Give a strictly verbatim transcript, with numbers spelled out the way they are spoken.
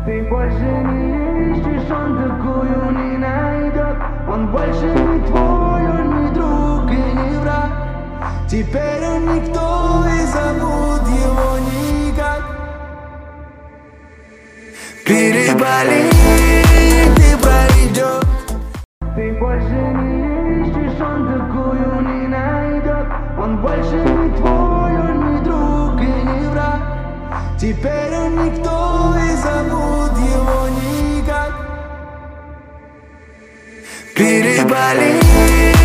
Ты больше не ищешь, он такую не найдет. Он больше не твой, он не друг и не враг. Теперь он никто, и зовут его никак. Переболит и пройдет. Ты больше не ищешь, он такую не найдет. Он больше не твой, он не друг и не враг. Теперь он никто, и зовут его никак. Переболит.